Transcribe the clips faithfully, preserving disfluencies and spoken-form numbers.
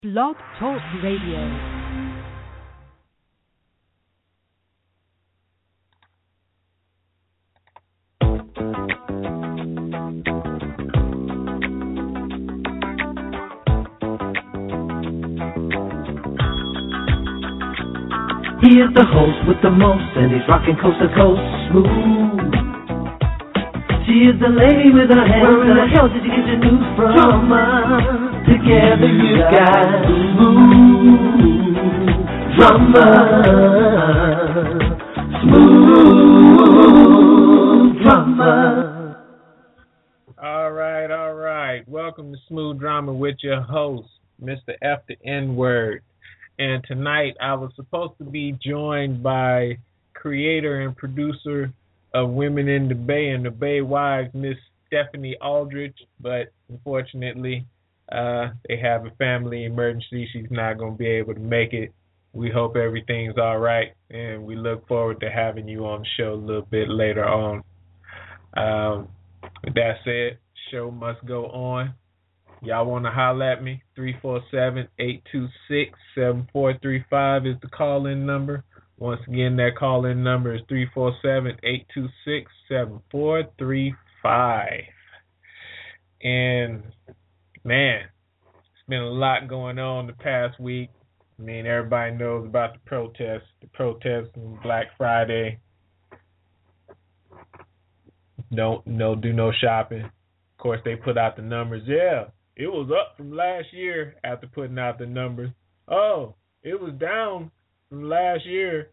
Blog Talk Radio. He is the host with the most, and he's rocking coast to coast smooth. She is the lady with her hands. Where in the hell did you get your news from? Drama. Together you got smooth drama. Smooth drama. All right, all right. Welcome to Smooth Drama with your host, Mister F the N-Word. And tonight I was supposed to be joined by creator and producer of Women in the Bay and the Bay Wives, Miss Stephanie Aldridge, but unfortunately uh, they have a family emergency. She's not going to be able to make it. We hope everything's all right, and we look forward to having you on the show a little bit later on. Um, with that said, show must go on. Y'all want to holler at me? three four seven, eight two six, seven four three five is the call-in number. Once again, that call-in number is three four seven, eight two six, seven four three five. And, man, it's been a lot going on the past week. I mean, everybody knows about the protests, the protests on Black Friday. Don't no do no shopping. Of course, they put out the numbers. Yeah, it was up from last year after putting out the numbers. Oh, it was down from last year.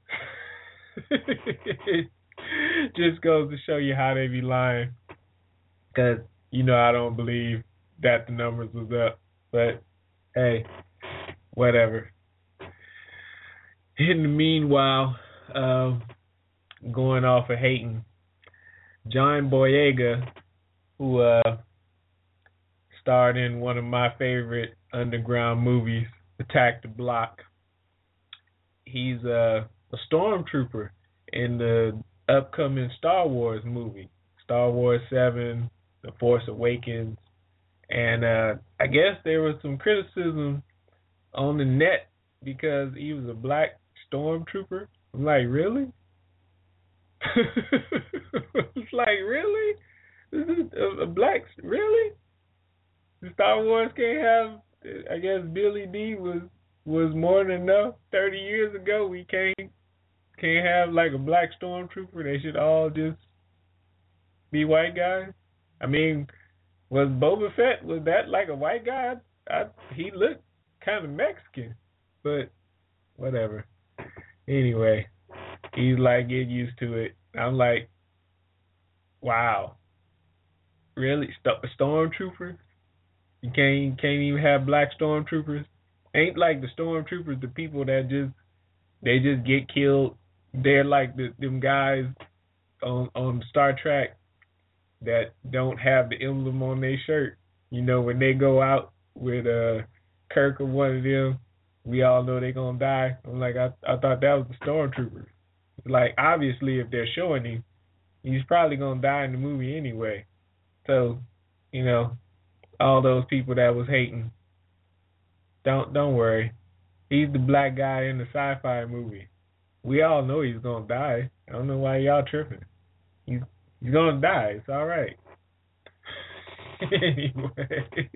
Just goes to show you how they be lying. Because, you know, I don't believe that the numbers was up. But, hey, whatever. In the meanwhile, um, going off of hating, John Boyega, who uh, starred in one of my favorite underground movies, Attack the Block. He's uh, a stormtrooper in the upcoming Star Wars movie, Star Wars seven, The Force Awakens. And uh, I guess there was some criticism on the net because he was a black stormtrooper. I'm like, really? It's like, really? This is a, a black, really? The Star Wars can't have, I guess Billy D was was more than enough. thirty years ago, we can't can't have like a black stormtrooper. They should all just be white guys. I mean, was Boba Fett, was that like a white guy? I, he looked kind of Mexican, but whatever. Anyway, he's like, get used to it. I'm like, wow. Really? St- stormtroopers? You can't, you can't even have black stormtroopers? Ain't like the stormtroopers the people that just, they just get killed. They're like the, them guys on, on Star Trek that don't have the emblem on their shirt. You know, when they go out with uh, Kirk or one of them, we all know they're going to die. I'm like, I, I thought that was the stormtroopers. Like, obviously, if they're showing him, he's probably going to die in the movie anyway. So, you know, all those people that was hating, don't don't worry. He's the black guy in the sci-fi movie. We all know he's going to die. I don't know why y'all tripping. He's, he's going to die. It's all right. Anyway.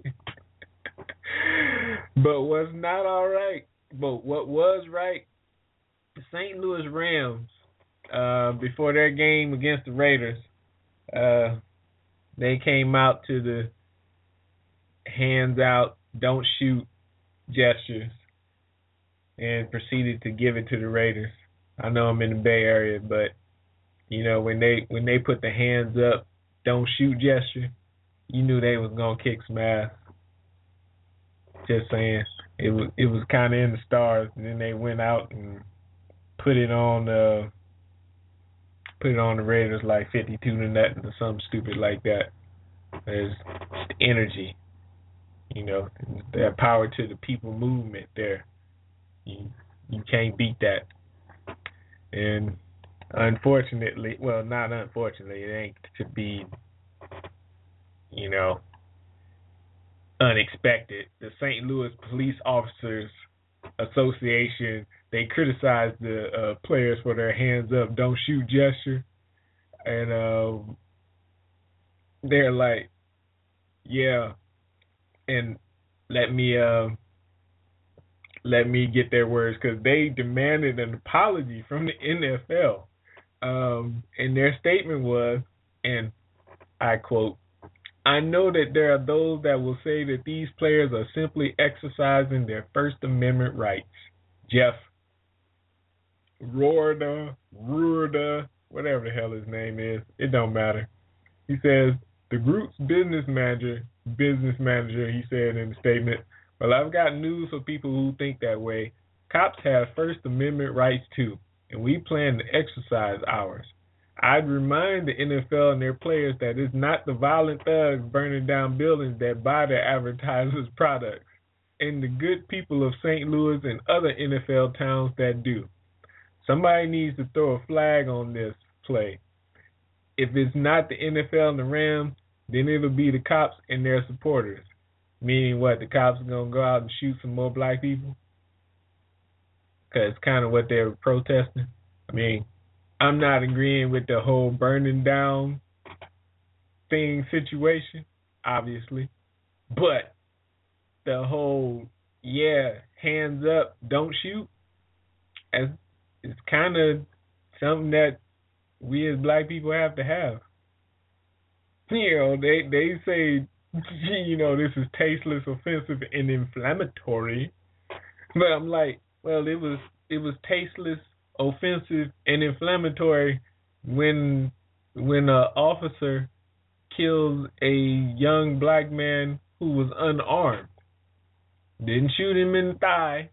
But what's not all right, but what was right, the Saint Louis Rams, uh, before their game against the Raiders, uh, they came out to the hands out, don't shoot gestures and proceeded to give it to the Raiders. I know I'm in the Bay Area, but you know, when they when they put the hands up, don't shoot gesture, you knew they was gonna kick some ass. Just saying, it was it was kind of in the stars, and then they went out and put it on uh put it on the Raiders like fifty-two to nothing or something stupid like that. There's just energy, you know, that power to the people movement there. You you can't beat that. And unfortunately, well, not unfortunately, it ain't to be, you know, unexpected. The Saint Louis Police Officers Association, they criticized the uh, players for their hands up, don't shoot gesture. And um, they're like, yeah, and let me uh, let me get their words, because they demanded an apology from the N F L. Um, and their statement was, and I quote, "I know that there are those that will say that these players are simply exercising their First Amendment rights." Jeff Rorda, Rurda, whatever the hell his name is, it don't matter. He says, the group's business manager, business manager, he said in the statement, "Well, I've got news for people who think that way. Cops have First Amendment rights too, and we plan to exercise ours. I'd remind the N F L and their players that it's not the violent thugs burning down buildings that buy their advertisers' products, and the good people of Saint Louis and other N F L towns that do. Somebody needs to throw a flag on this play. If it's not the N F L and the Rams, then it'll be the cops and their supporters." Meaning what? The cops are going to go out and shoot some more black people? Because it's kind of what they're protesting. I mean, I'm not agreeing with the whole burning down thing situation, obviously. But the whole, yeah, hands up, don't shoot, as it's kind of something that we as black people have to have. You know, they they say, you know, this is tasteless, offensive, and inflammatory. But I'm like, well, it was it was tasteless, offensive, and inflammatory when when an officer kills a young black man who was unarmed. Didn't shoot him in the thigh.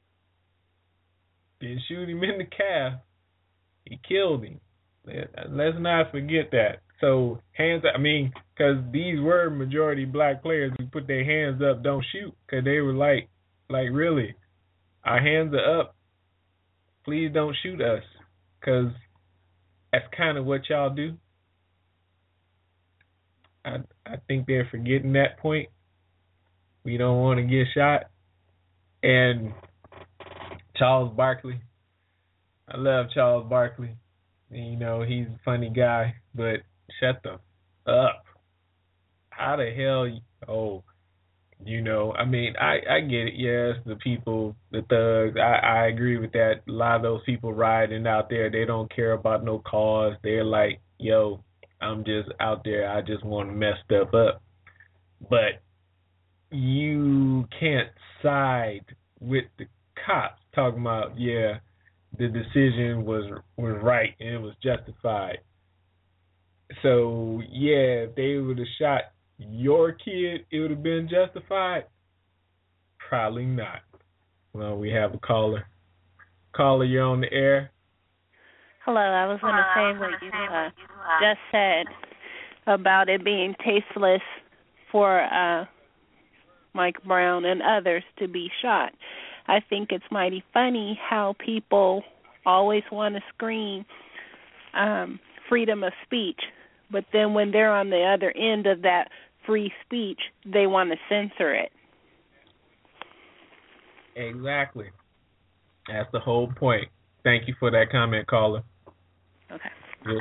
Didn't shoot him in the calf. He killed him. Let's not forget that. So hands up, I mean, because these were majority black players who put their hands up, don't shoot, because they were like, like really, our hands are up. Please don't shoot us, because that's kind of what y'all do. I I think they're forgetting that point. We don't want to get shot. And Charles Barkley, I love Charles Barkley. You know, he's a funny guy, but shut the up. How the hell, oh, you know, I mean, I, I get it, yes, the people, the thugs, I, I agree with that. A lot of those people riding out there, they don't care about no cause. They're like, yo, I'm just out there, I just want to mess stuff up. But you can't side with the cops talking about, yeah, the decision was was right and it was justified. So, yeah, if they would have shot your kid, it would have been justified? Probably not. Well, we have a caller. Caller, you're on the air. Hello, I was going to say what you uh, just said about it being tasteless for uh, Mike Brown and others to be shot. I think it's mighty funny how people always want to scream um, freedom of speech, but then when they're on the other end of that free speech, they want to censor it. Exactly. That's the whole point. Thank you for that comment, caller. Okay. Yeah.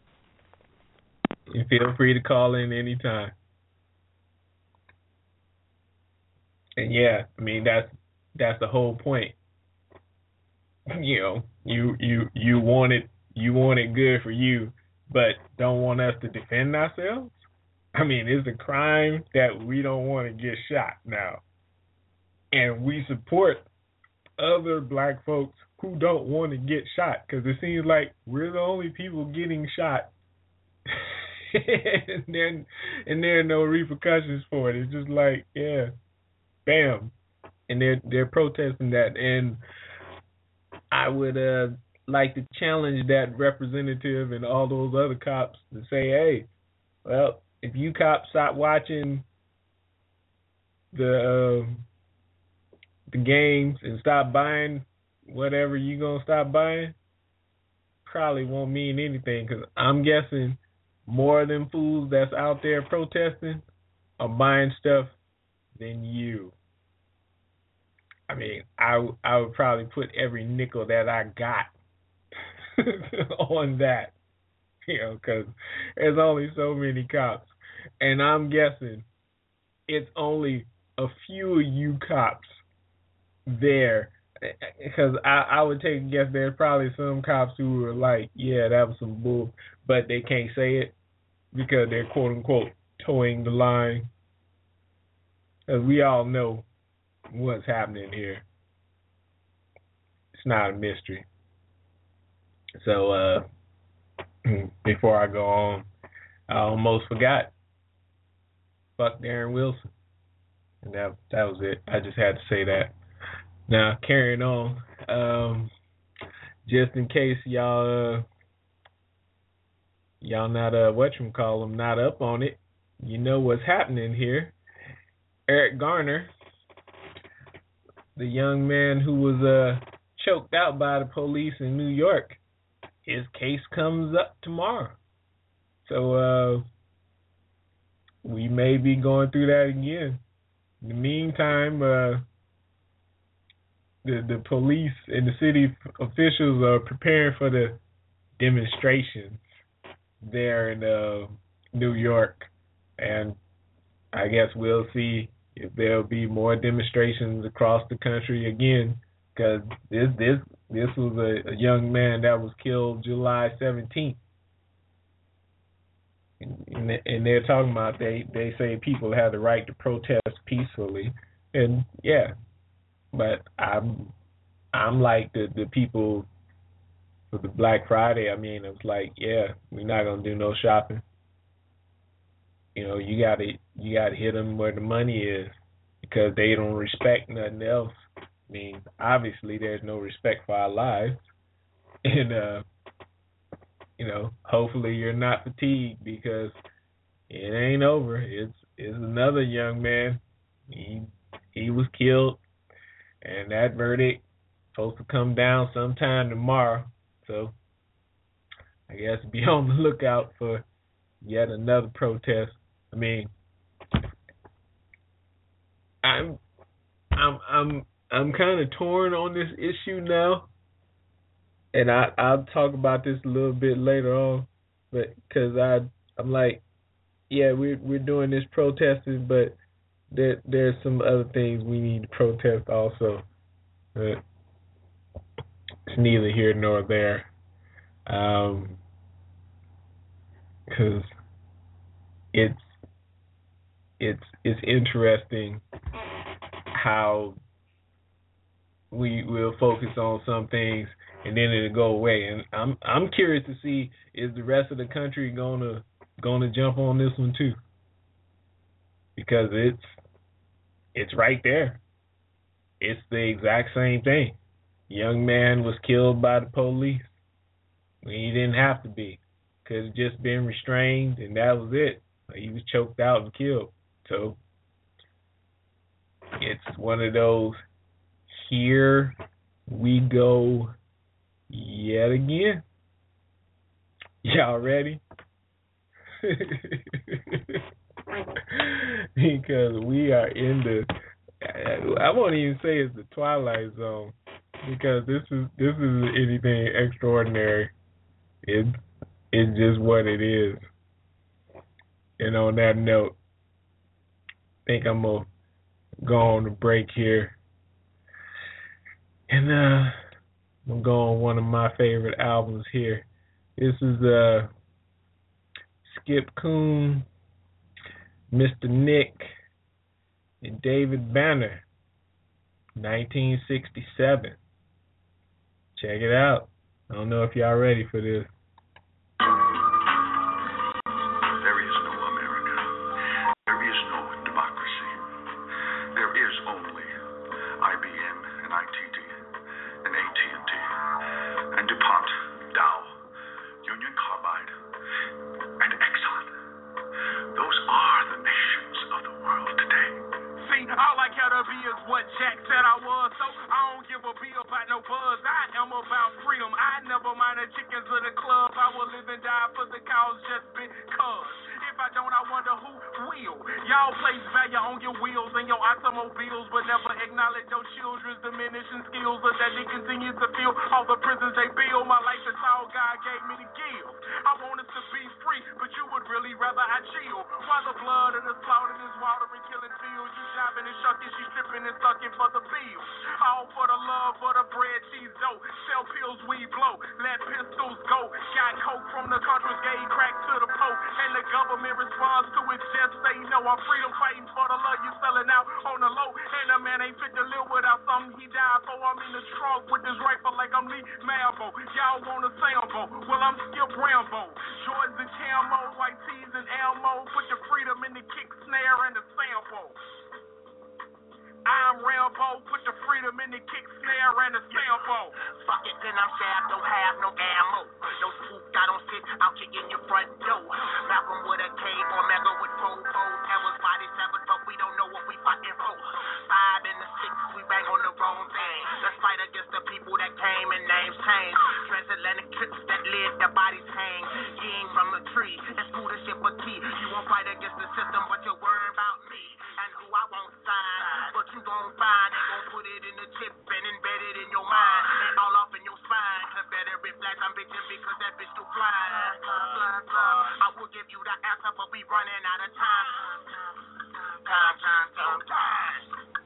You feel free to call in anytime. And yeah, I mean that's that's the whole point. You know, you you you want it you want it good for you, but don't want us to defend ourselves? I mean, it's a crime that we don't want to get shot now. And we support other black folks who don't want to get shot, because it seems like we're the only people getting shot. and then and there are no repercussions for it. It's just like, yeah, bam. And they're they're protesting that. And I would uh, like to challenge that representative and all those other cops to say, hey, well, if you cops stop watching the uh, the games and stop buying whatever you gonna stop buying, probably won't mean anything, because I'm guessing more of them fools that's out there protesting are buying stuff than you. I mean, I, I would probably put every nickel that I got on that, you know, because there's only so many cops. And I'm guessing it's only a few of you cops there, because I, I would take a guess there's probably some cops who were like, yeah, that was some bull, but they can't say it because they're quote-unquote towing the line. Because we all know what's happening here. It's not a mystery. So, uh, before I go on, I almost forgot. Fuck Darren Wilson. And that, that was it. I just had to say that. Now, carrying on, um, just in case y'all, uh, y'all not, uh, whatchamacallem, not up on it, you know what's happening here. Eric Garner, the young man who was uh, choked out by the police in New York, his case comes up tomorrow. So uh, we may be going through that again. In the meantime, uh, the the police and the city officials are preparing for the demonstrations there in uh, New York, and I guess we'll see if there'll be more demonstrations across the country again, because this this this was a, a young man that was killed July seventeenth, and, and they're talking about they they say people have the right to protest peacefully, and yeah, but I'm I'm like the the people for the Black Friday. I mean, it's like, yeah, we're not gonna do no shopping. You know, you gotta you gotta hit them where the money is, because they don't respect nothing else. I mean, obviously there's no respect for our lives, and uh, you know, hopefully you're not fatigued, because it ain't over. It's it's another young man. He he was killed, and that verdict supposed to come down sometime tomorrow. So I guess be on the lookout for yet another protest. I mean, I'm, I'm, I'm, I'm kind of torn on this issue now, and I, I'll talk about this a little bit later on, but because I, I'm like, yeah, we're we're doing this protesting, but there, there's some other things we need to protest also. But it's neither here nor there, um, because it's. It's it's interesting how we will focus on some things and then it'll go away. And I'm I'm curious to see, is the rest of the country gonna gonna jump on this one too? Because it's it's right there. It's the exact same thing. Young man was killed by the police when he didn't have to be. Could have just been restrained and that was it. He was choked out and killed. So it's one of those, here we go yet again. Y'all ready? Because we are in the, I won't even say it's the twilight zone, because this is this isn't anything extraordinary. It's it's just what it is. And on that note, I think I'm gonna go on a break here, and uh, I'm gonna go on one of my favorite albums here. This is uh, Skip Coon, Mister Nick, and David Banner, nineteen sixty-seven. Check it out. I don't know if y'all ready for this. Chickens of the club, I will live and die for the cause. Just because. If I don't, I wonder who we ill. Y'all place value on your wheels and your automobiles, but never acknowledge your children's diminishing skills, or that they continue to feel all the prisons they build. My life is all God gave me to give. I want us to be free, but you would really rather I chill. While the blood of the slaughtered is watering, killing fields, you shopping and shucking, she stripping and sucking for the bills. All for the love, for the bread, cheese, dough. Sell pills, we blow. Let pistols go. Got coke from the countries, gave crack to the Pope. And the government responds to it, just say no. I'm freedom fighting for the love you selling out on the low. And a man ain't fit to live without something he died for. I'm in the trunk with this rifle like I'm Lee Malvo. Y'all want a sample? Well, I'm Skip Rambo. Jordans and camo, white tees and ammo. Put your freedom in the kick snare and the sample. I'm Rambo, put the freedom in the kick snare and the sample. Fuck it, then I'm sad, don't have no ammo. No swoop, I don't sit, I'll kick in your front door. Malcolm with a K or Mega with Popo. Towers, body seven, but we don't know what we fighting for. Five and the six, we bang on the wrong thing. Let's fight against the people that came and names change. Transatlantic trips that live, their bodies hang. Yin from a tree, it's food to ship a key. You won't fight against the system, but you're worried about me. And who I won't sign, but you gon' find they gon' put it in the chip and embed it in your mind and all off in your spine. Confederate flags, I'm bitching because that bitch too flying. I will give you the answer, but we running out of time. Time, time, time, time.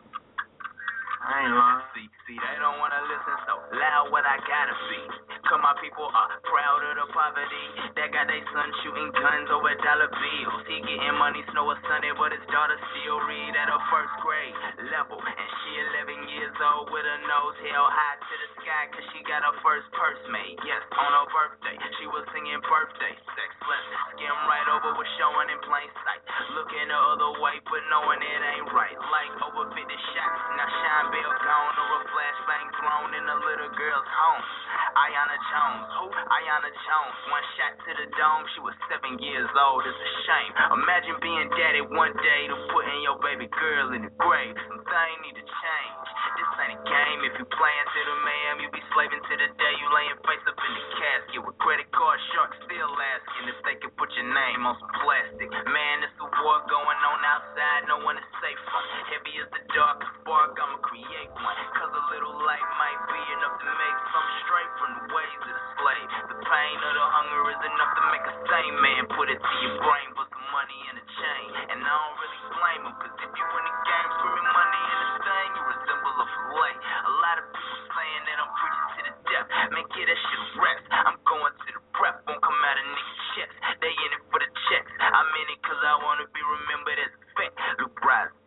I ain't lying. See, see, they don't wanna listen, so loud what I gotta be. Cause my people are proud of the poverty. That got they son shooting guns over dollar bills. He getting money, snow or Sunday, but his daughter still read at a first grade level. And she eleven years old with her nose held high to the sky cause she got her first purse made. Yes, on her birthday, she was singing birthday sex. Let's skim right over what's showing in plain sight. Looking the other way, but knowing it ain't right. Like over fifty shots, now shine bell gone or a flashbang thrown in a little girl's home. Ayanna Jones, who? Ayanna Jones. One shot to the dome, she was seven years old. It's a shame. Imagine being daddy one day to putting your baby girl in the grave. Some things need to change. This ain't a game. If you playing to the man, you be slaving to the day you laying face up in the casket with credit card sharks still asking if they can put your name on some plastic. Man, it's a war going on outside. No one is safe. Heavy as the darkest spark, I'ma create one. Cause a little light might be enough to make some straight from the ways of the slave. The pain of the hunger is enough to make a sane man put it to your brain for some money and a chain. And I don't really blame him, cause if you in the game screaming money and a thing, you resemble a filet. A lot of people saying that I'm preaching to the death. Man, get that shit rest. I'm going to the rep, won't come out of niggas' checks. They in it for the checks. I'm in it cause I wanna be remembered as a fact. Luke Bryan.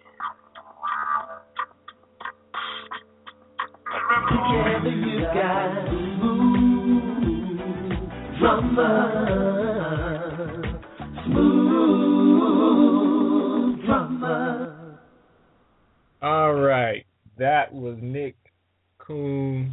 Together you got smooth drummer, smooth drummer. All right, that was Nick Coon,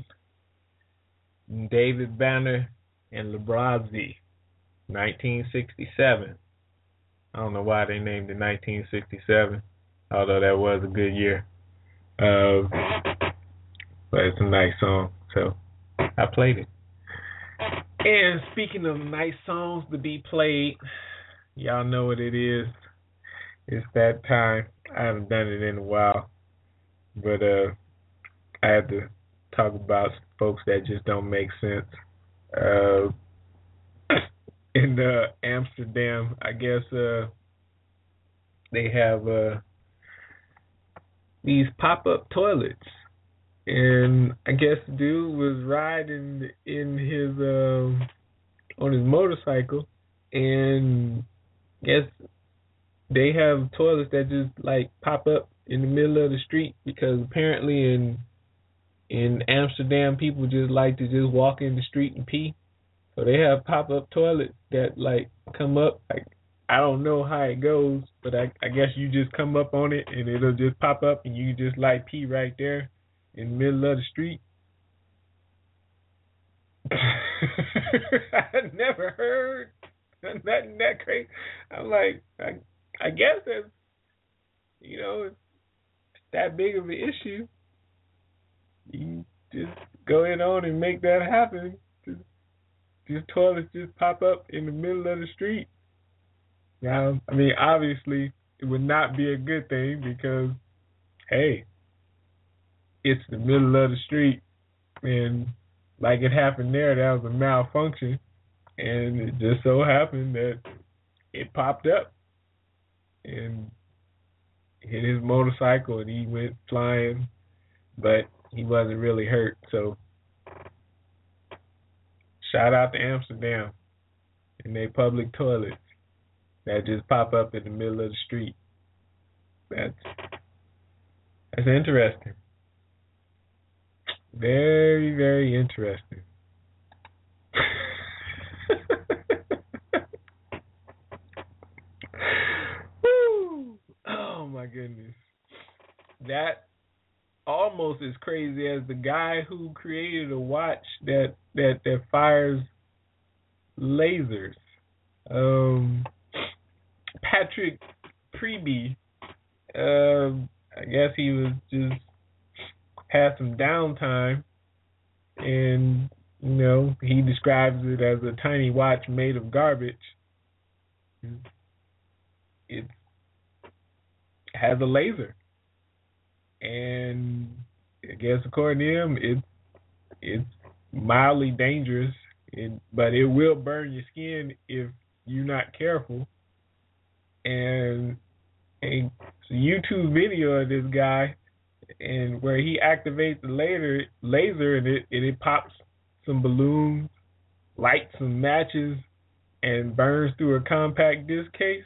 David Banner, and Librazzi, nineteen sixty-seven. I don't know why they named it nineteen sixty-seven, although that was a good year. Uh, but it's a nice song, so I played it. And speaking of nice songs to be played, y'all know what it is. It's that time. I haven't done it in a while, but uh, I had to talk about folks that just don't make sense. Uh, in uh, Amsterdam, I guess uh, they have uh, these pop-up toilets. And I guess the dude was riding in his um, on his motorcycle, and I guess they have toilets that just like pop up in the middle of the street because apparently in in Amsterdam people just like to just walk in the street and pee. So they have pop up toilets that like come up. Like I don't know how it goes, but I, I guess you just come up on it and it'll just pop up and you just like pee right there in the middle of the street. I never heard nothing that crazy. I'm like, I, I guess that's, you know, it's that big of an issue. You just go in on and make that happen. Just, just toilets just pop up in the middle of the street. Now, I mean, obviously, it would not be a good thing because, hey, it's the middle of the street, and like it happened there, that was a malfunction, and it just so happened that it popped up and hit his motorcycle, and he went flying, but he wasn't really hurt. So shout out to Amsterdam and their public toilets that just pop up in the middle of the street. That's that's interesting. Very, very interesting. Woo! Oh my goodness. That almost as crazy as the guy who created a watch that that, that fires lasers. Um, Patrick Preby, uh, I guess he was just had some downtime, and you know he describes it as a tiny watch made of garbage. It has a laser, and I guess according to him, it's it's mildly dangerous, it, but it will burn your skin if you're not careful. And a YouTube video of this guy, and where he activates the laser, laser, and it and it pops some balloons, lights some matches, and burns through a compact disc case.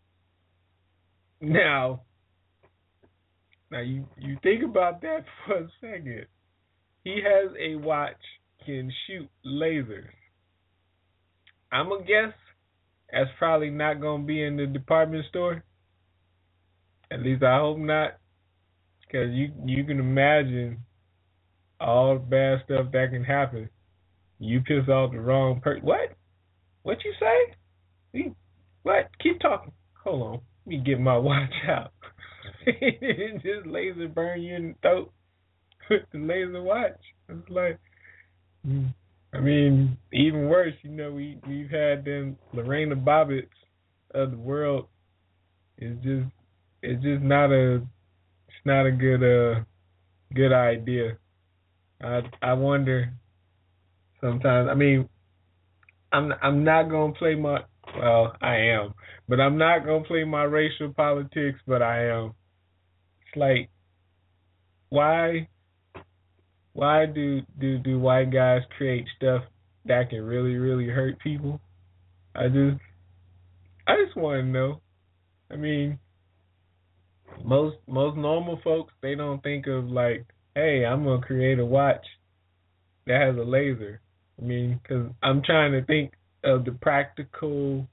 Now, now you you think about that for a second. He has a watch can shoot lasers. I'm gonna guess that's probably not gonna be in the department store. At least I hope not. Because you you can imagine all the bad stuff that can happen. You piss off the wrong person. What? What you say? What? Keep talking. Hold on. Let me get my watch out. Just laser burn you in the throat with the laser watch. It's like, I mean, even worse. You know, we we've had them Lorena Bobbitt's of the world. It's just it's just not a it's not a good uh good idea. I I wonder sometimes. I mean, I'm I'm not gonna play my well I am, but I'm not gonna play my racial politics. But I am. It's like, why why do do do white guys create stuff that can really really hurt people? I just I just want to know. I mean, most most normal folks, they don't think of like, hey, I'm gonna create a watch that has a laser. I mean, because I'm trying to think of the practical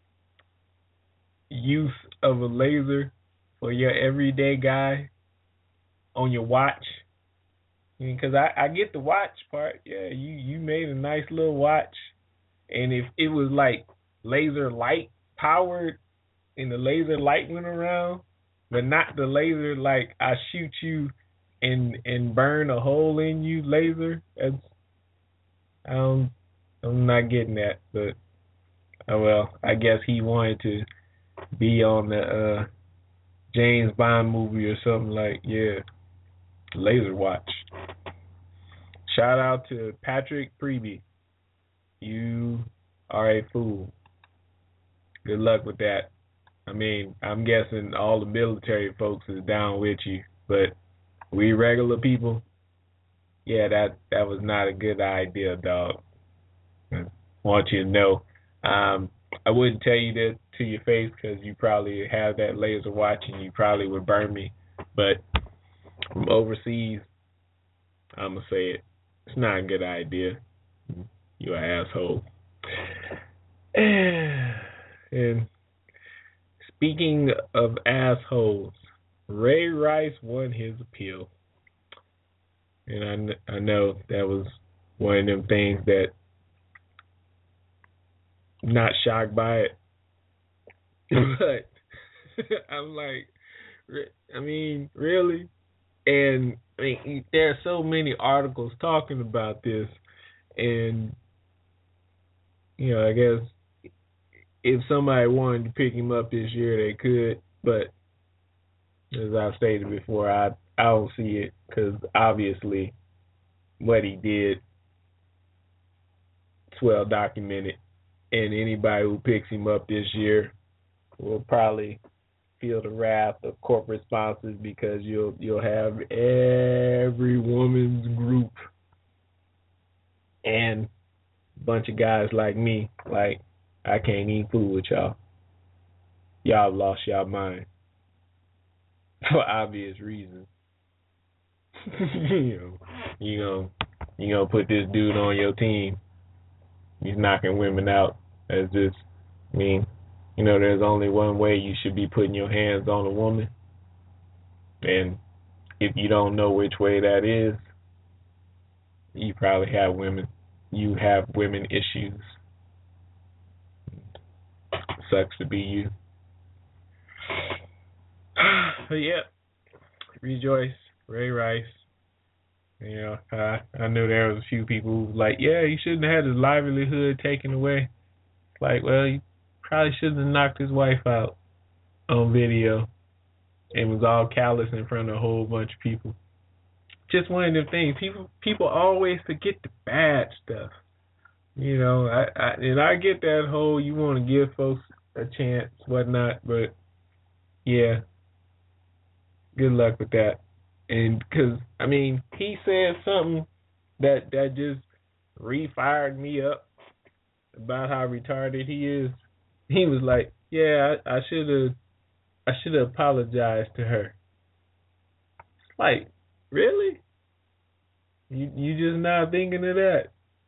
use of a laser for your everyday guy on your watch. Because I, I get the watch part. Yeah, you, you made a nice little watch. And if it was like laser light powered and the laser light went around, but not the laser like I shoot you and and burn a hole in you laser, that's, I don't, I'm not getting that. But, oh well, I guess he wanted to be on the uh, James Bond movie or something like, yeah, laser watch. Shout out to Patrick Preby. You are a fool. Good luck with that. I mean, I'm guessing all the military folks is down with you, but we regular people, yeah, that that was not a good idea, dog. I want you to know. Um, I wouldn't tell you that to your face because you probably have that laser watch and you probably would burn me. But from overseas, I'm going to say it. It's not a good idea. You're an asshole. And speaking of assholes, Ray Rice won his appeal. And I, I know that was one of them things that I'm not shocked by it. But I'm like, I mean, really? And I mean, there are so many articles talking about this. And, you know, I guess if somebody wanted to pick him up this year, they could. But as I stated before, I I don't see it because obviously what he did is well documented, and anybody who picks him up this year will probably feel the wrath of corporate sponsors because you'll you'll have every woman's group and a bunch of guys like me, like, I can't eat food with y'all. Y'all lost y'all mind for obvious reasons. you know, you gonna you gonna put this dude on your team. He's knocking women out. As just, I mean, you know, there's only one way you should be putting your hands on a woman. And if you don't know which way that is, you probably have women. You have women issues. Sucks to be you. But yeah, rejoice, Ray Rice. You know, I I knew there was a few people who was like, yeah, he shouldn't have had his livelihood taken away. Like, well, he probably shouldn't have knocked his wife out on video and was all callous in front of a whole bunch of people. Just one of them things. People people always forget the bad stuff. You know, I, I and I get that whole you want to give folks a chance, whatnot, but yeah, good luck with that. And because, I mean, he said something that, that just re-fired me up about how retarded he is. He was like, yeah, I should have I should have apologized to her. Like, really? You you just not thinking of that?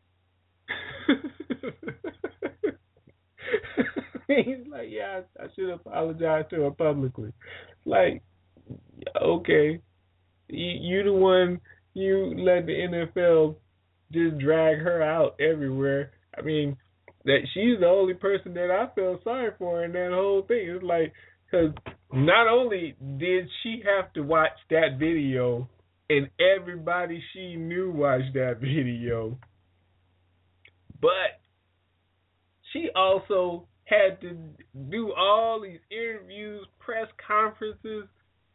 He's like, yeah, I, I should apologize to her publicly. Like, okay, you, you the one, you let the N F L just drag her out everywhere. I mean, that she's the only person that I feel sorry for in that whole thing. It's like, because not only did she have to watch that video, and everybody she knew watched that video, but she also had to do all these interviews, press conferences,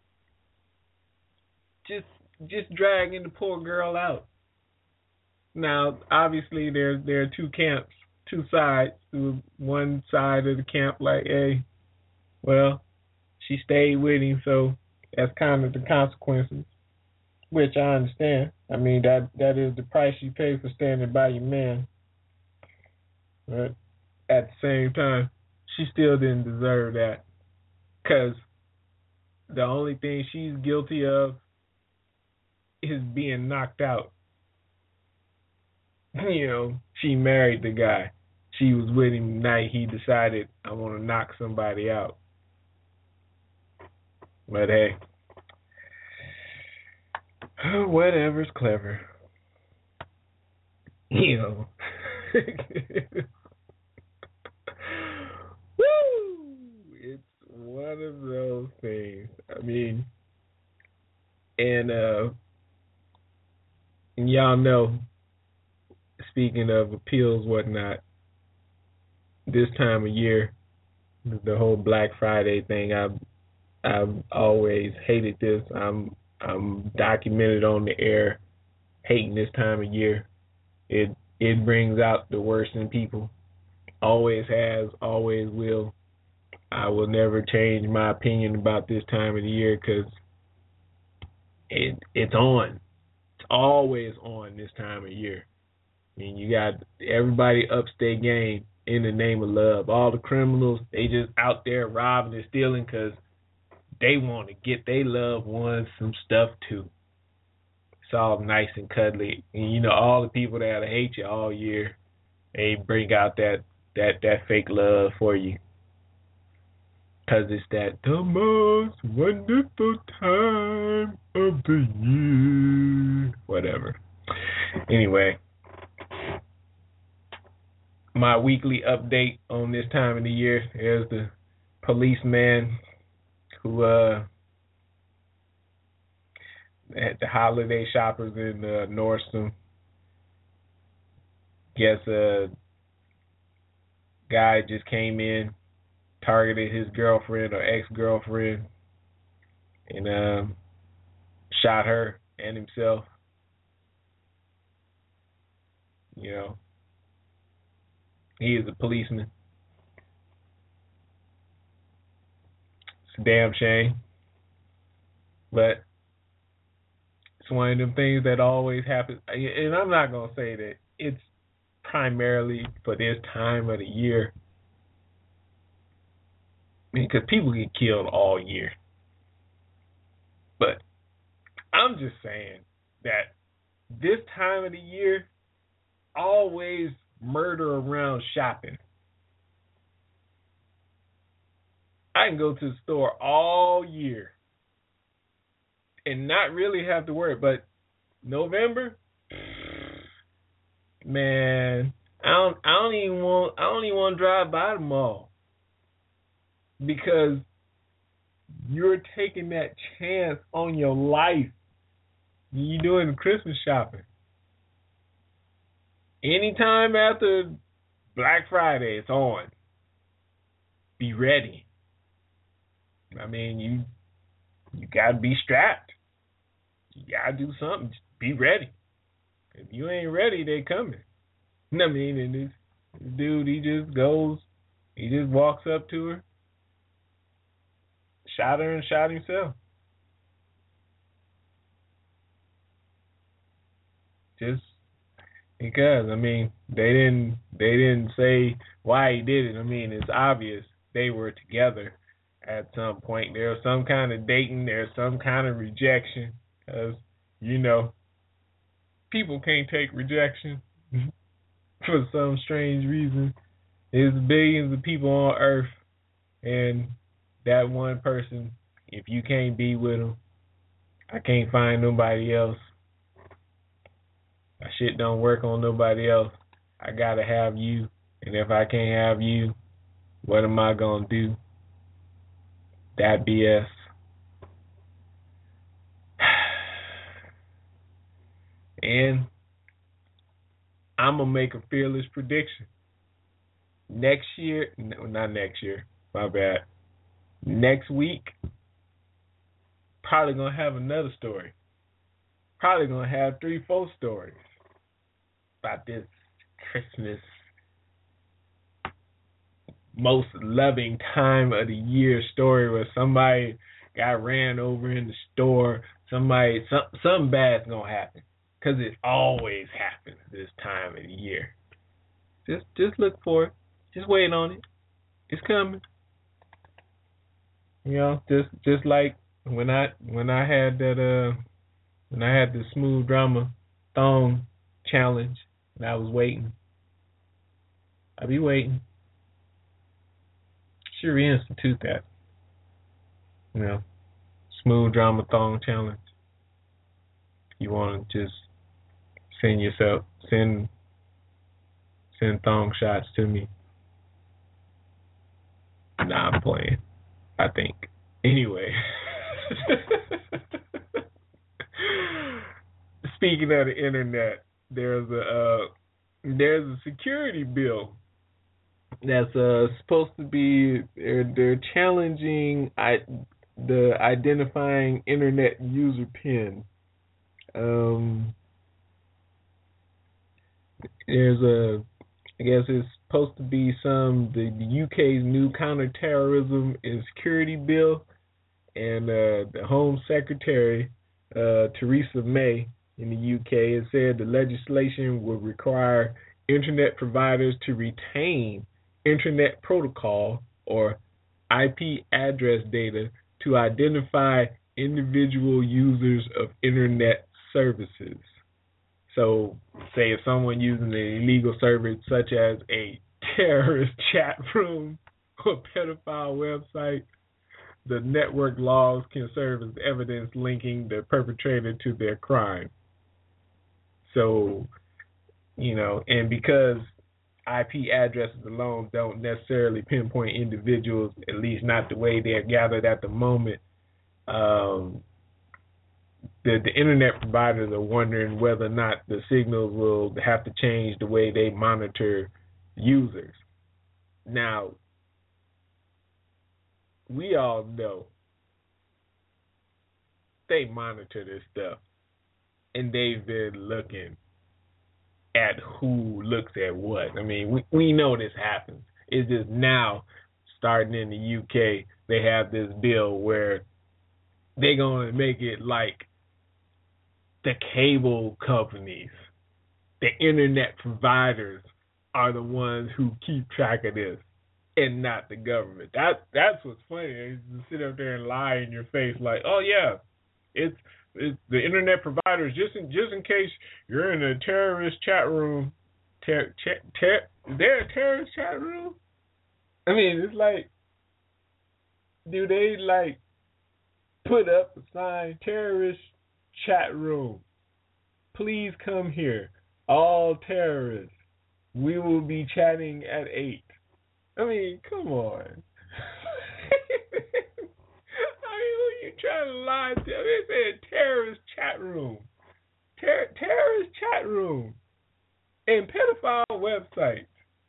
just just dragging the poor girl out. Now, obviously, there there are two camps, two sides. One side of the camp, like, hey, well, she stayed with him, so that's kind of the consequences, which I understand. I mean, that that is the price you pay for standing by your man. But at the same time, she still didn't deserve that, because the only thing she's guilty of is being knocked out. You know, she married the guy. She was with him the night he decided, I want to knock somebody out. But hey, whatever's clever. You know. Woo! It's one of those things. I mean, and uh, and y'all know, speaking of appeals, whatnot, this time of year, the whole Black Friday thing, I've I've always hated this. I'm I'm documented on the air hating this time of year. It it brings out the worst in people. Always has, always will. I will never change my opinion about this time of the year because it it's on. It's always on this time of year. I mean, you got everybody ups their game in the name of love. All the criminals, they just out there robbing and stealing because they want to get their loved ones some stuff too. It's all nice and cuddly. And you know, all the people that hate you all year, they bring out that, that, that fake love for you. Because it's that the most wonderful time of the year. Whatever. Anyway, my weekly update on this time of the year is the policeman who uh at the holiday shoppers in uh, Nordstrom. Guess a guy just came in targeted his girlfriend or ex-girlfriend and um, shot her and himself. You know, he is a policeman. It's a damn shame. But it's one of them things that always happens. And I'm not going to say that it's primarily for this time of the year. I mean, because people get killed all year. But I'm just saying that this time of the year, always murder around shopping. I can go to the store all year and not really have to worry. But November, man, I don't, I don't even want, I don't even want to drive by the mall because you're taking that chance on your life. You're doing Christmas shopping. Anytime after Black Friday, it's on. Be ready. I mean, you you gotta be strapped. You gotta do something. Just be ready. If you ain't ready, they coming. I mean, and this, this dude, he just goes, he just walks up to her, shot her and shot himself. Just because, I mean, they didn't they didn't say why he did it. I mean, it's obvious they were together at some point. There was some kind of dating. There's some kind of rejection. Because, you know, people can't take rejection for some strange reason. There's billions of people on Earth, and that one person, if you can't be with them, I can't find nobody else. My shit don't work on nobody else. I gotta have you. And if I can't have you, what am I gonna do? That B S. And I'm gonna make a fearless prediction. Next year, no, not next year, my bad. Next week, probably gonna have another story. Probably gonna have three, four stories about this Christmas, most loving time of the year story where somebody got ran over in the store. Somebody, some, something bad's gonna happen because it always happens this time of the year. Just, just look for it. Just wait on it. It's coming. You know, just, just like when I, when I had that, uh, when I had the Smooth Drama Thong challenge. And I was waiting. I be waiting. Should reinstitute that. You know, Smooth Drama Thong Challenge. You want to just send yourself, send, send thong shots to me. Nah, I'm playing. I think. Anyway. Speaking of the internet. There's a uh, there's a security bill that's uh, supposed to be they're, they're challenging I, the identifying internet user pin. Um, there's a I guess it's supposed to be some the, the U K's new counterterrorism and security bill, and uh, the Home Secretary uh, Theresa May in the U K has said the legislation will require internet providers to retain internet protocol or I P address data to identify individual users of internet services. So, say if someone using an illegal service such as a terrorist chat room or pedophile website, the network logs can serve as evidence linking the perpetrator to their crime. So, you know, and because I P addresses alone don't necessarily pinpoint individuals, at least not the way they're gathered at the moment, um, the, the internet providers are wondering whether or not the signals will have to change the way they monitor users. Now, we all know they monitor this stuff, and they've been looking at who looks at what. I mean, we, we know this happens. It's just now, starting in the U K, they have this bill where they're going to make it like the cable companies, the internet providers are the ones who keep track of this and not the government. That, that's what's funny. They just sit up there and lie in your face like, oh, yeah, it's, it's the internet providers, just in, just in case you're in a terrorist chat room. Ter, ter, ter, is there a terrorist chat room? I mean, it's like, do they, like, put up a sign, terrorist chat room? Please come here. All terrorists. We will be chatting at eight. I mean, come on. I mean, who you trying to lie to? They said terrorist chat room. Ter- terrorist chat room. And pedophile websites.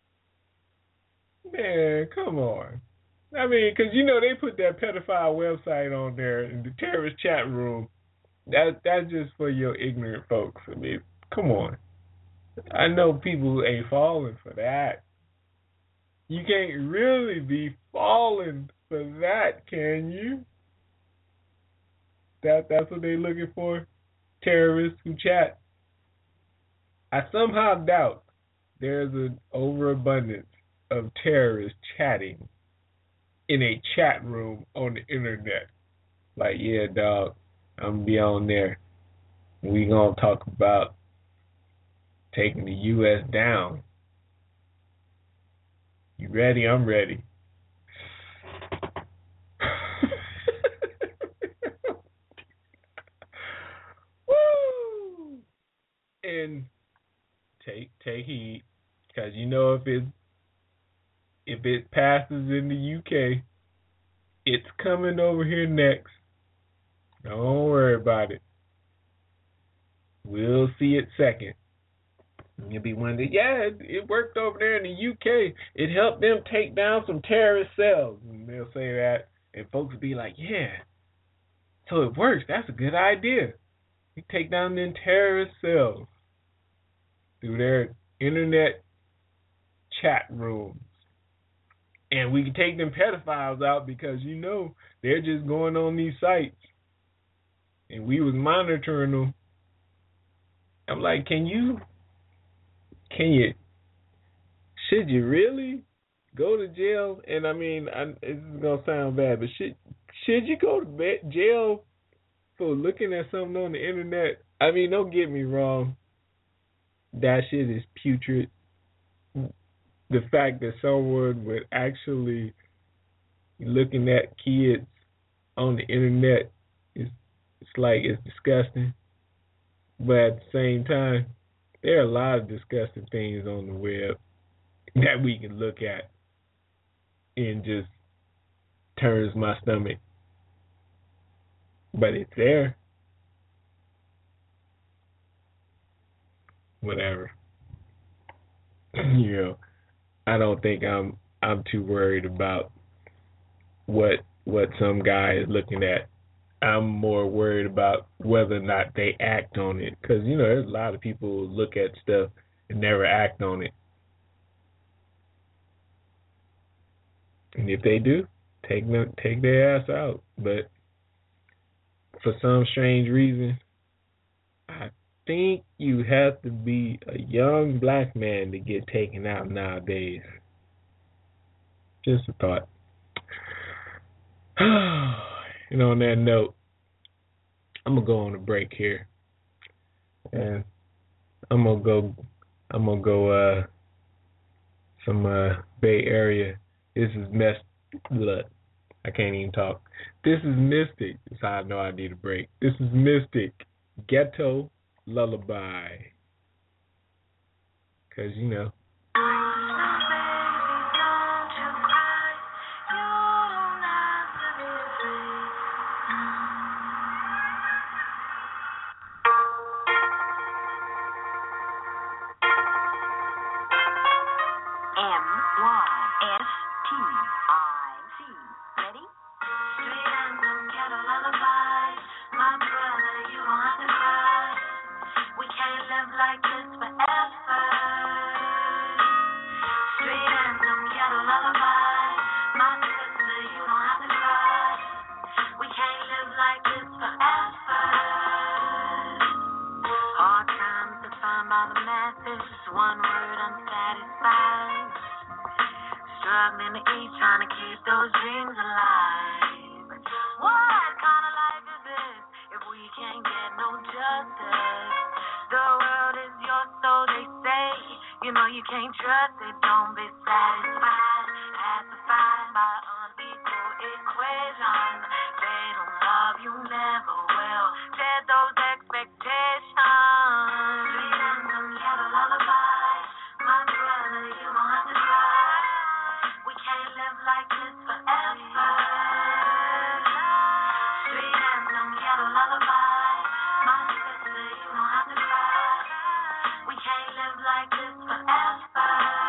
Man, come on. I mean, because, you know, they put that pedophile website on there in the terrorist chat room. That That's just for your ignorant folks. I mean, come on. I know people ain't falling for that. You can't really be falling for that, can you? That That's what they're looking for? Terrorists who chat. I somehow doubt there's an overabundance of terrorists chatting in a chat room on the internet. Like, yeah, dog, I'm going to be on there. We going to talk about taking the U S down. You ready? I'm ready. Woo! And take take heed, because you know if it if it passes in the U K, it's coming over here next. Don't worry about it. We'll see it second. You'll be wondering, yeah, it, it worked over there in the U K. It helped them take down some terrorist cells. And they'll say that, and folks will be like, yeah, so it works. That's a good idea. We take down them terrorist cells through their internet chat rooms. And we can take them pedophiles out because, you know, they're just going on these sites. And we was monitoring them. I'm like, can you... Can you, should you really go to jail? And I mean, I, it's going to sound bad, but should, should you go to bed, jail for looking at something on the internet? I mean, don't get me wrong. That shit is putrid. The fact that someone would actually looking at kids on the internet, is it's like, it's disgusting. But at the same time, there are a lot of disgusting things on the web that we can look at and just turns my stomach. But it's there. Whatever. You know, I don't think I'm I'm too worried about what what some guy is looking at. I'm more worried about whether or not they act on it. Because, you know, there's a lot of people who look at stuff and never act on it. And if they do, take them, take their ass out. But for some strange reason, I think you have to be a young black man to get taken out nowadays. Just a thought. And on that note, I'm gonna go on a break here, and I'm gonna go. I'm gonna go. Uh, some uh, Bay Area. This is mess. Look, I can't even talk. This is Mystic. That's how I know I need a break. This is Mystic Ghetto Lullaby. Cause you know. M Y S T I C. Ready? by the masses, one word unsatisfied. Struggling to eat, trying to keep those dreams alive. What kind of life is this if we can't get no justice? The world is yours, so they say. You know you can't trust it, don't be satisfied. Pacified by unequal equations. They don't love you, never will. Share those expectations. Sweet anthem, yet a lullaby. My brother, you don't have to cry. We can't live like this forever. Sweet anthem, yet a lullaby. My sister, you don't have to cry. We can't live like this forever.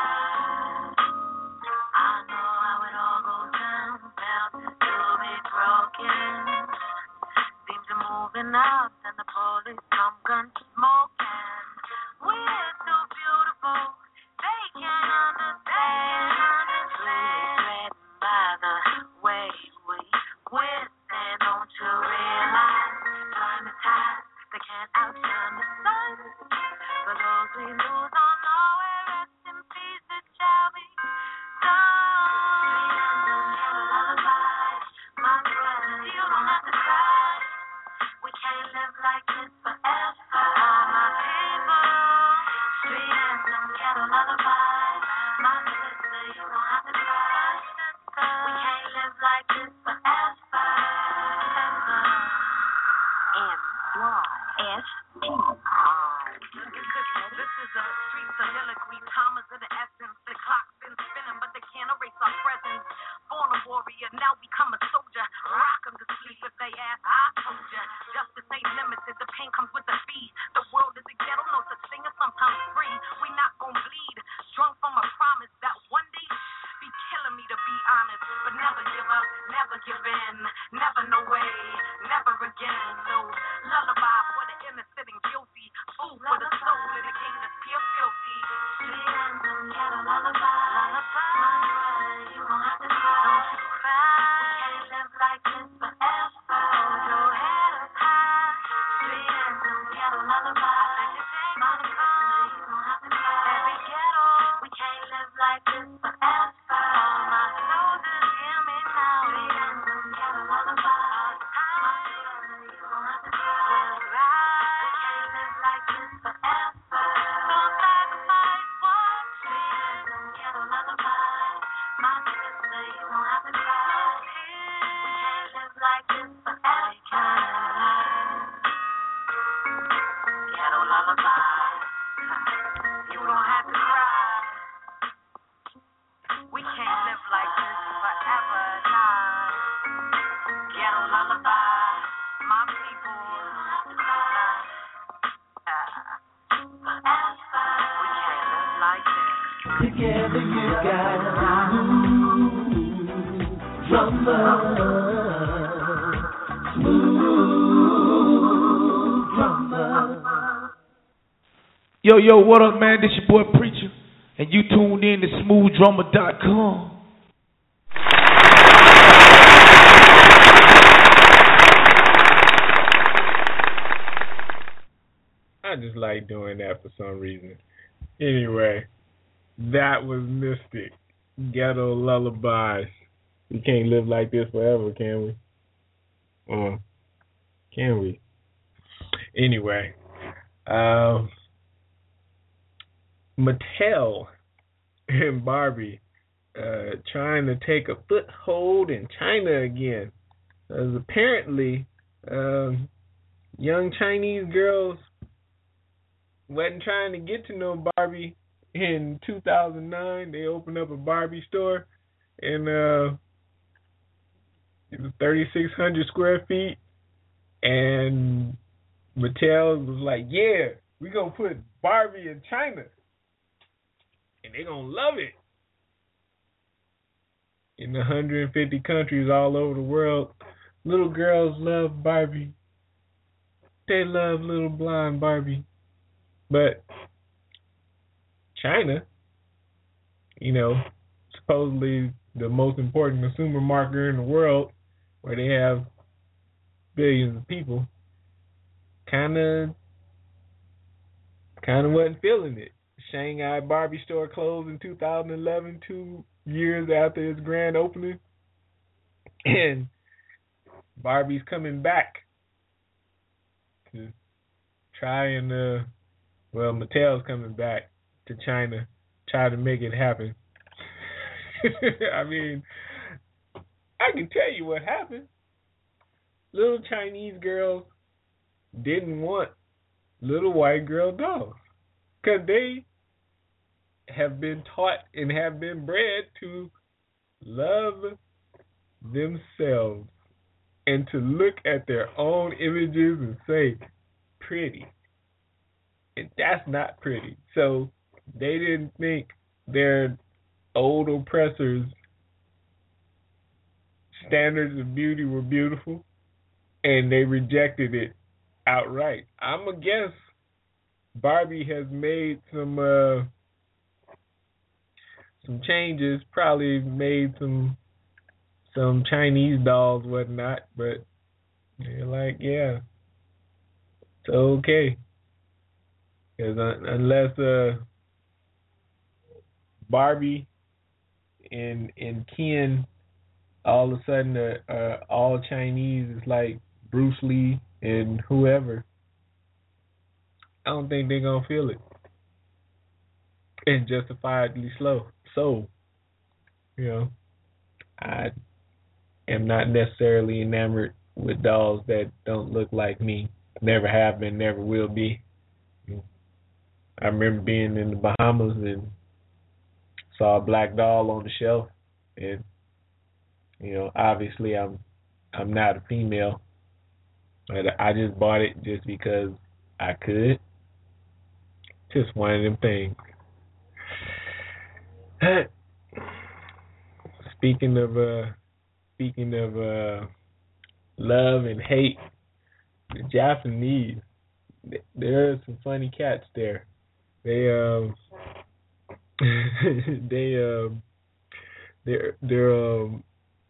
I know how it all goes down. Felt to be broken. Seems you're moving up, and the police come gun smoking. We're too beautiful. They can't understand. Threatened by the way we within. Don't you realize time is high? They can't outshine the sun. For those we lose on our way, rest in peace, it shall be done. Sweet anthem, yet a lullaby. My brother, you don't have to cry. We can't live like this forever. All my people. Sweet anthem, yet a lullaby. My sister, you don't have to cry. We can't live like this forever. M Y S T I. This is a street soliloquy. Time is of the essence. The clock's been spinning, but they can't erase our presence. Born a warrior, now become a soldier. Rock 'em to sleep if they ask. I told ya. Justice ain't limited. The pain comes with the fee. The world is a ghetto, no such thing as sometimes free. We not gon' bleed. Strong from a promise that one day be killing me to be honest. But never give up, never give in. Never no way, never again. So lullaby for the innocent and guilty. Food for the soul in a game that's pure filthy. Sweet anthem, yet a lullaby. Lullaby, my brother, you don't have to cry. Don't you cry. We can't live like this forever. Hold your head up high. Sweet anthem, yet a lullaby. My brother, you don't have to cry. Every ghetto, we can't live like this forever. All my soldiers, hear me now. Sweet anthem, yet a lullaby. My brother, you don't have to cry. We'll ride. We can't live like this forever. Don't sacrifice what? Sweet anthem, yet a lullaby. My sister, you don't have to cry. We can't live like this forever. Ghetto lullaby. You don't have to cry. We can't live like this forever. Nah. Ghetto lullaby. My people. You don't have to cry. Forever. We can't live like this. Together you got smooth drummer, smooth drummer. Yo, yo, what up, man? This your boy Preacher, and you tuned in to smooth drummer dot com. I just like doing that for some reason. Anyway, that was Mystic. Ghetto Lullabies. We can't live like this forever, can we? Uh, can we? Anyway, um, Mattel and Barbie uh, trying to take a foothold in China again. As apparently, um, young Chinese girls wasn't trying to get to know Barbie in two thousand nine. They opened up a Barbie store, and uh, it was thirty-six hundred square feet, and Mattel was like, yeah, we're going to put Barbie in China, and they're going to love it. In one hundred fifty countries all over the world, little girls love Barbie. They love little blonde Barbie. But China, you know, supposedly the most important consumer market in the world, where they have billions of people, kind of kind of wasn't feeling it. Shanghai Barbie store closed in two thousand eleven, two years after its grand opening. And Barbie's coming back to try and, uh, well, Mattel's coming back to China, try to make it happen. I mean, I can tell you what happened. Little Chinese girls didn't want little white girl dolls because they have been taught and have been bred to love themselves and to look at their own images and say, pretty. And that's not pretty. So they didn't think their old oppressors' standards of beauty were beautiful, and they rejected it outright. I'm going to guess Barbie has made some uh, some changes, probably made some some Chinese dolls, whatnot, but they're like, yeah, it's okay. Because un- unless uh, Barbie and and Ken all of a sudden uh, uh, all Chinese is like Bruce Lee and whoever, I don't think they're going to feel it. And justifiably slow. So, you know, I am not necessarily enamored with dolls that don't look like me. Never have been, never will be. I remember being in the Bahamas and saw a black doll on the shelf, and you know, obviously I'm I'm not a female, but I just bought it just because I could. Just one of them things. Speaking of uh, speaking of uh, love and hate, the Japanese, there are some funny cats there. They um they um their their um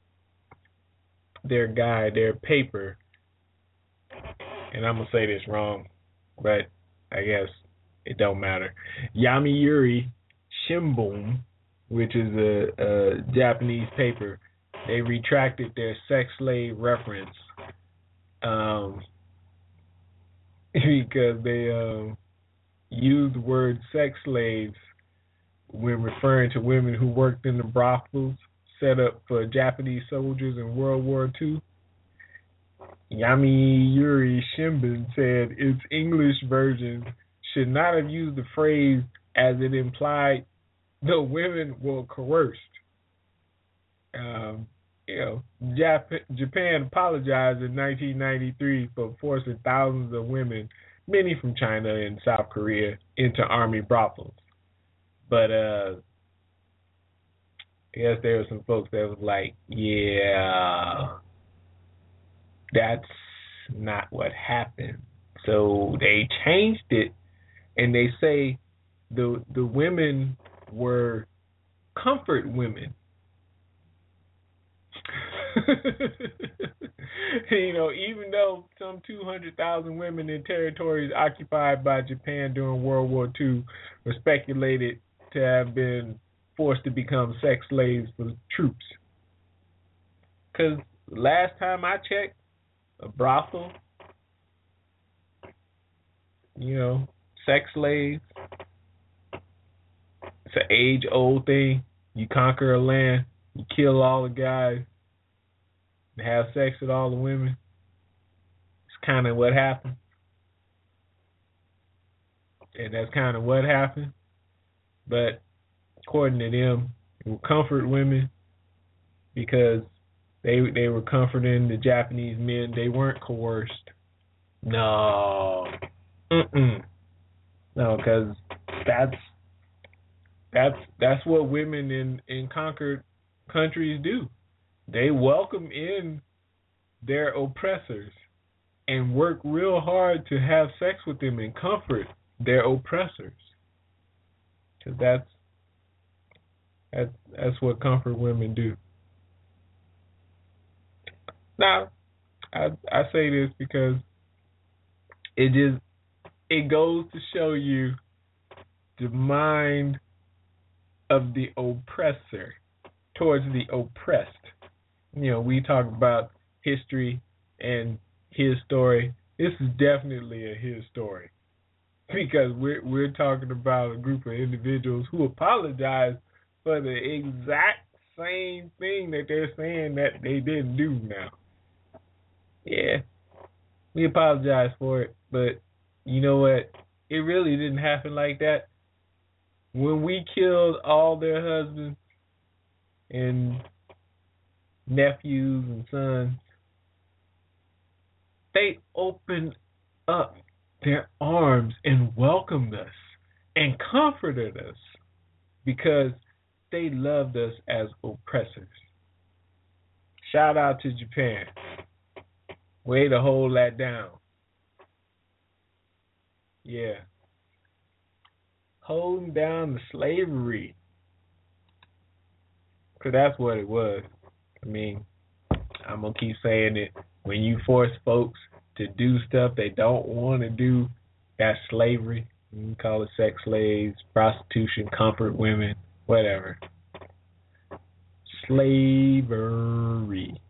their guy, their paper, and I'm gonna say this wrong, but I guess it don't matter. Yomiuri Shimbun, which is a, a Japanese paper, they retracted their sex slave reference um, because they um, used the word sex slaves when referring to women who worked in the brothels set up for Japanese soldiers in World War Two. Yomiuri Shimbun said its English version should not have used the phrase as it implied the women were coerced. Um, you know, Jap- Japan apologized in nineteen ninety-three for forcing thousands of women, many from China and South Korea, into army brothels. But uh, I guess there were some folks that was like, yeah, that's not what happened. So they changed it, and they say the the women were comfort women. You know, even though some two hundred thousand women in territories occupied by Japan during World War Two were speculated to have been forced to become sex slaves for the troops. Because last time I checked, a brothel, you know, sex slaves, it's an age-old thing. You conquer a land, you kill all the guys, and have sex with all the women. It's kind of what happened. And that's kind of what happened. But according to them, it were comfort women because they they were comforting the Japanese men. They weren't coerced. No. Mm-mm. No, because that's that's that's what women in, in conquered countries do. They welcome in their oppressors and work real hard to have sex with them and comfort their oppressors. Because that's, that's, that's what comfort women do. Now, I I say this because it just, it goes to show you the mind of the oppressor towards the oppressed. You know, we talk about history and his story. This is definitely a his story, because we're we're talking about a group of individuals who apologize for the exact same thing that they're saying that they didn't do now. Yeah, we apologize for it, but you know what? It really didn't happen like that. When we killed all their husbands and nephews and sons, they opened up their arms and welcomed us and comforted us because they loved us as oppressors. Shout out to Japan. Way to hold that down. Yeah. Holding down the slavery. Because that's what it was. I mean, I'm going to keep saying it. When you force folks to do stuff they don't want to do, that's slavery. You can call it sex slaves, prostitution, comfort women, whatever. Slavery.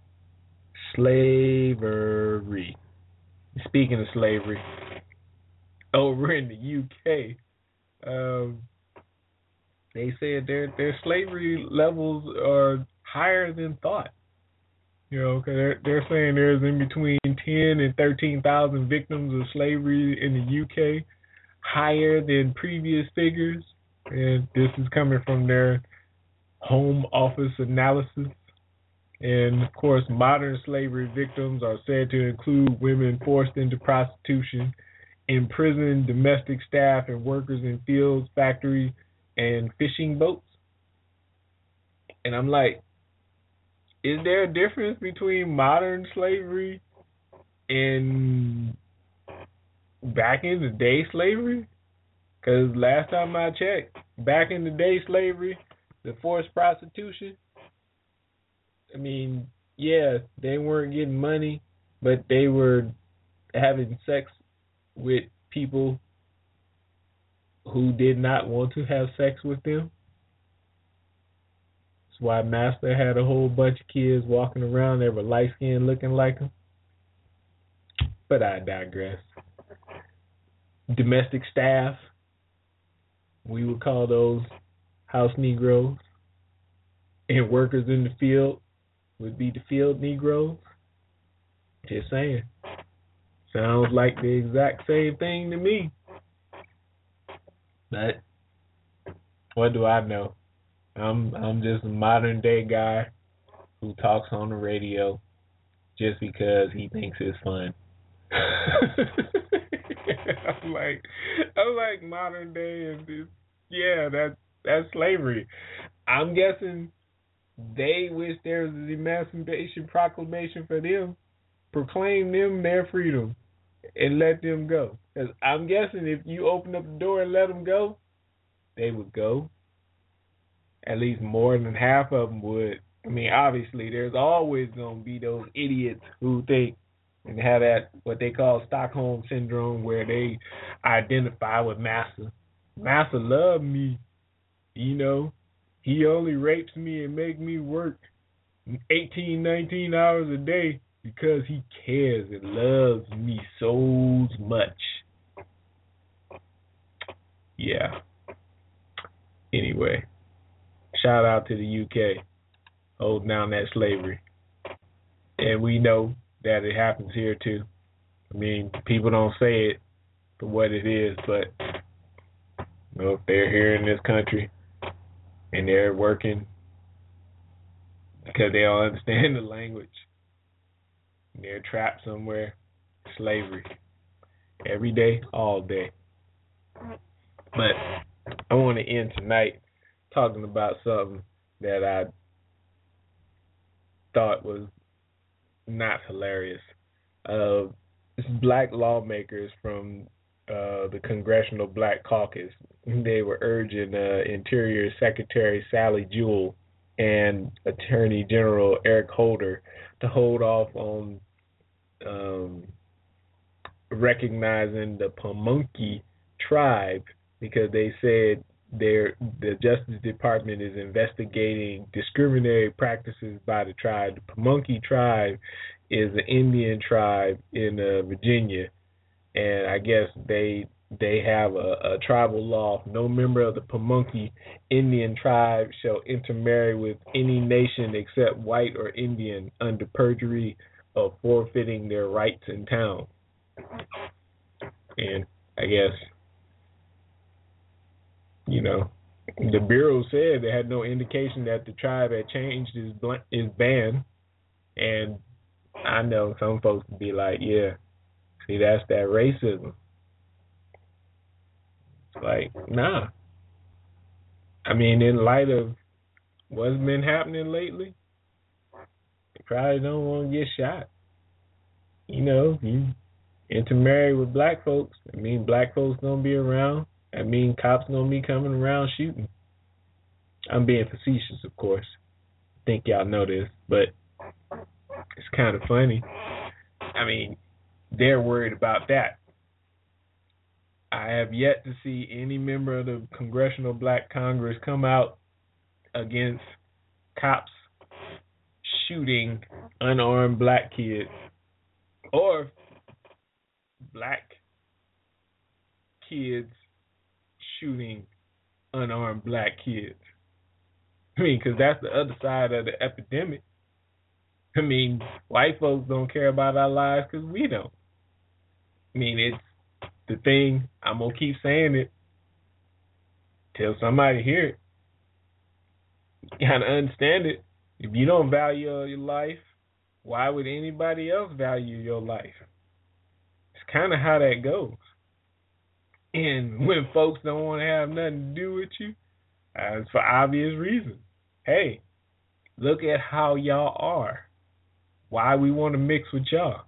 Slavery. Speaking of slavery, over in the U K, um, they said their their slavery levels are higher than thought. You know, cause they're they're saying there's in between ten and thirteen thousand victims of slavery in the U K, higher than previous figures, and this is coming from their Home Office analysis. And of course, modern slavery victims are said to include women forced into prostitution, imprisoned domestic staff and workers in fields, factories, and fishing boats. And I'm like, is there a difference between modern slavery and back in the day slavery? Because last time I checked, back in the day slavery, the forced prostitution, I mean, yeah, they weren't getting money, but they were having sex with people who did not want to have sex with them. That's why Master had a whole bunch of kids walking around. They were light-skinned looking like him. But I digress. Domestic staff, we would call those house Negroes. And workers in the field would be the field Negroes. Just saying. Sounds like the exact same thing to me. But what do I know? I'm I'm just a modern day guy who talks on the radio just because he thinks it's fun. I'm like I'm like modern day and this, yeah, that that's slavery. I'm guessing they wish there was an Emancipation Proclamation for them, proclaim them their freedom, and let them go. Because I'm guessing if you open up the door and let them go, they would go. At least more than half of them would. I mean, obviously, there's always going to be those idiots who think and have that, what they call Stockholm Syndrome, where they identify with Massa. Massa loved me, you know. He only rapes me and make me work eighteen, nineteen hours a day because he cares and loves me so much. Yeah. Anyway, shout out to the U K holding down that slavery. And we know that it happens here too. I mean, people don't say it for what it is, but you know, if they're here in this country and they're working because they don't understand the language, and they're trapped somewhere, slavery. Every day, all day. But I want to end tonight talking about something that I thought was not hilarious. Uh, it's black lawmakers from uh, the Congressional Black Caucus. They were urging uh, Interior Secretary Sally Jewell and Attorney General Eric Holder to hold off on um, recognizing the Pamunkey tribe because they said their the Justice Department is investigating discriminatory practices by the tribe. The Pamunkey tribe is an Indian tribe in uh, Virginia, and I guess they they have a, a tribal law. No member of the Pamunkey Indian tribe shall intermarry with any nation except white or Indian under perjury of forfeiting their rights in town. And I guess, you know, the Bureau said they had no indication that the tribe had changed its, its ban. And I know some folks would be like, yeah, see, that's that racism. It's like, nah. I mean, in light of what's been happening lately, they probably don't want to get shot. You know, you intermarry with black folks, I mean, black folks gonna be around. I mean, cops gonna be coming around shooting. I'm being facetious, of course. I think y'all know this, but it's kind of funny. I mean, they're worried about that. I have yet to see any member of the Congressional Black Congress come out against cops shooting unarmed black kids or black kids shooting unarmed black kids. I mean, because that's the other side of the epidemic. I mean, white folks don't care about our lives because we don't. I mean, it's the thing, I'm going to keep saying it till somebody hear it. You got to understand it. If you don't value your life, why would anybody else value your life? It's kind of how that goes. And when folks don't want to have nothing to do with you, uh, it's for obvious reasons. Hey, look at how y'all are. Why we want to mix with y'all?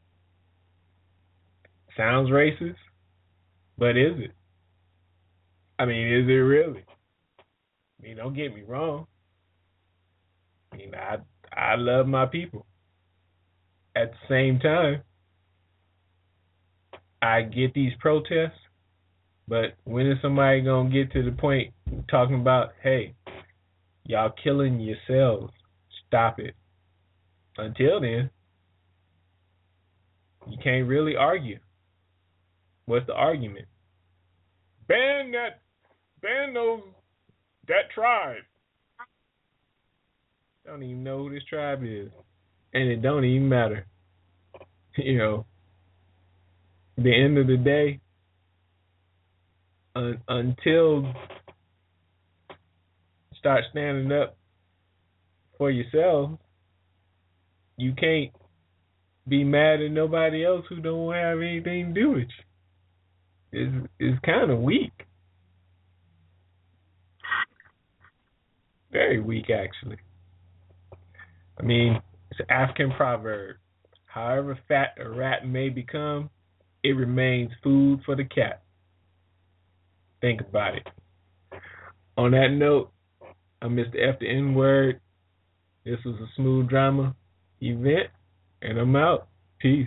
Sounds racist, but is it? I mean, is it really? I mean, don't get me wrong. I mean, I I love my people. At the same time, I get these protests, but when is somebody going to get to the point talking about, hey, y'all killing yourselves, stop it. Until then, you can't really argue. What's the argument? Ban that, ban those, that tribe. Don't even know who this tribe is. And it don't even matter. You know, at the end of the day, un- until you start standing up for yourself, you can't be mad at nobody else who don't have anything to do with you. It's, it's kind of weak. Very weak, actually. I mean, it's an African proverb. However fat a rat may become, it remains food for the cat. Think about it. On that note, I'm Mister F the N-word. This was a Smooth Drama event, and I'm out. Peace.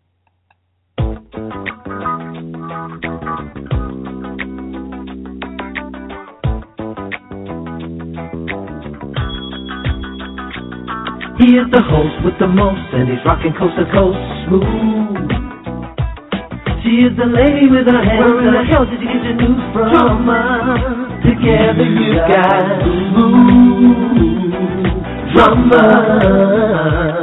He is the host with the most, and he's rocking coast to coast smooth. She is the lady with her hands. Where in the hell did you get your news from? Drama. Together you got smooth drama.